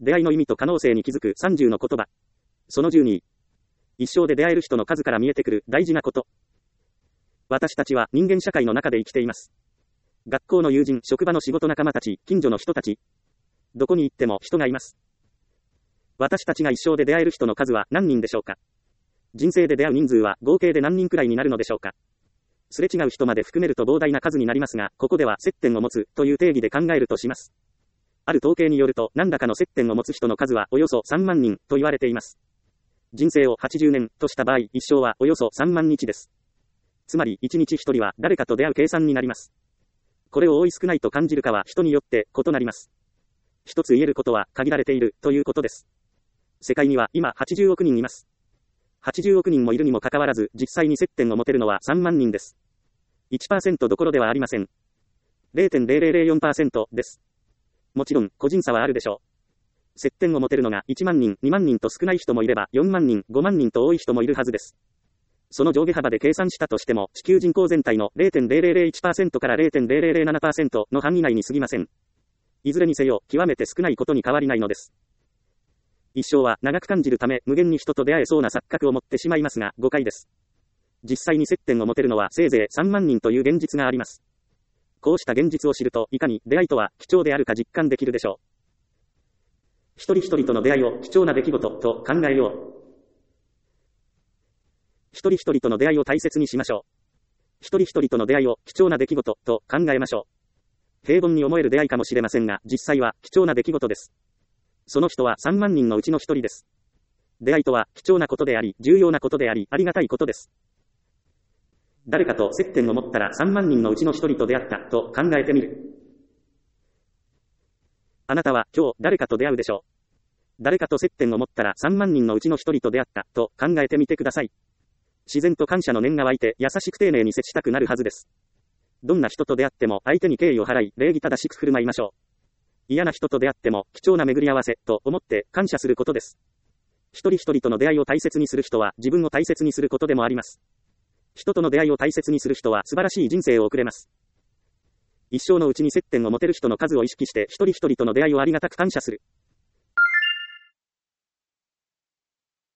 出会いの意味と可能性に気づく30の言葉。その12。一生で出会える人の数から見えてくる大事なこと。私たちは人間社会の中で生きています。学校の友人、職場の仕事仲間たち、近所の人たち。どこに行っても人がいます。私たちが一生で出会える人の数は何人でしょうか。人生で出会う人数は合計で何人くらいになるのでしょうか。すれ違う人まで含めると膨大な数になりますが、ここでは接点を持つという定義で考えるとします。ある統計によると、何らかの接点を持つ人の数はおよそ3万人と言われています。人生を80年とした場合、一生はおよそ3万日です。つまり、1日1人は誰かと出会う計算になります。これを多い少ないと感じるかは人によって異なります。一つ言えることは限られているということです。世界には今80億人います。80億人もいるにもかかわらず、実際に接点を持てるのは3万人です。1% どころではありません。0.0004% です。もちろん、個人差はあるでしょう。接点を持てるのが1万人、2万人と少ない人もいれば、4万人、5万人と多い人もいるはずです。その上下幅で計算したとしても、地球人口全体の 0.0001% から 0.0007% の範囲内に過ぎません。いずれにせよ、極めて少ないことに変わりないのです。一生は長く感じるため、無限に人と出会えそうな錯覚を持ってしまいますが、誤解です。実際に接点を持てるのはせいぜい3万人という現実があります。こうした現実を知ると、いかに出会いとは貴重であるか実感できるでしょう。一人一人との出会いを貴重な出来事と考えよう。一人一人との出会いを大切にしましょう。一人一人との出会いを貴重な出来事と考えましょう。平凡に思える出会いかもしれませんが、実際は貴重な出来事です。その人は3万人のうちの一人です。出会いとは貴重なことであり、重要なことであり、ありがたいことです。誰かと接点を持ったら3万人のうちの一人と出会ったと考えてみる。あなたは今日誰かと出会うでしょう。誰かと接点を持ったら3万人のうちの一人と出会ったと考えてみてください。自然と感謝の念が湧いて優しく丁寧に接したくなるはずです。どんな人と出会っても相手に敬意を払い礼儀正しく振る舞いましょう。嫌な人と出会っても貴重な巡り合わせと思って感謝することです。一人一人との出会いを大切にする人は自分を大切にすることでもあります。人との出会いを大切にする人は素晴らしい人生を送れます。一生のうちに接点を持てる人の数を意識して一人一人との出会いをありがたく感謝する。